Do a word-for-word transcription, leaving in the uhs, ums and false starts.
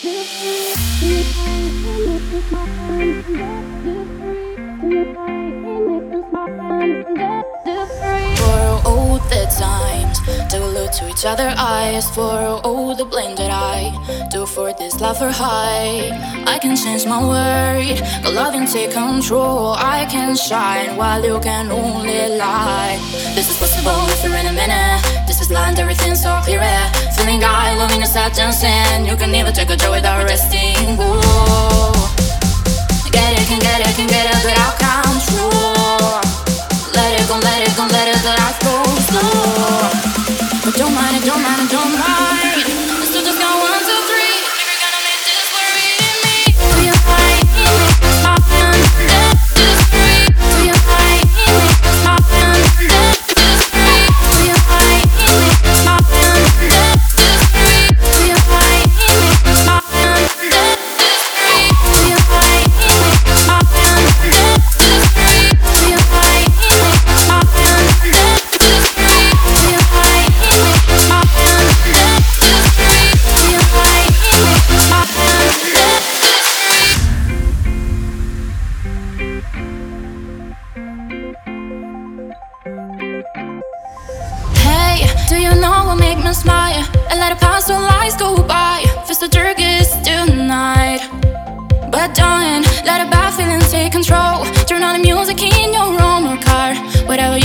For all the times that we look to each other eyes, for all the blame that I do for this love or high. I can change my word, but love and take control. I can shine while you can only lie. This is possible if you're in a minute. This is land, everything's so clear. Feeling I loving a sadness, and you can never take a joy without resting. Whoa. Get it, can get it, can get it without control. Let it go, let it go, let it let life go slow. But don't mind it, don't mind it, don't mind. Let's do just go one, two, three. If you're gonna make this worry in me, do you hide in me? My hand, that is free. Do you hide in me? My hand, that is free. Do you hide in me? My hand, that is free. Do you hide in me? My hand, that is free. Do you hide in me? My hand, that is free. Do you hide in me? My hand, that is free. Do you hide in me? My hand, that is free. Do you hide in me? My hand, that is free. Hey, do you know what make me smile? And let the past and lies go by. Fist the turkeys tonight. But don't let a bad feeling take control. Turn on the music in your room or car, whatever you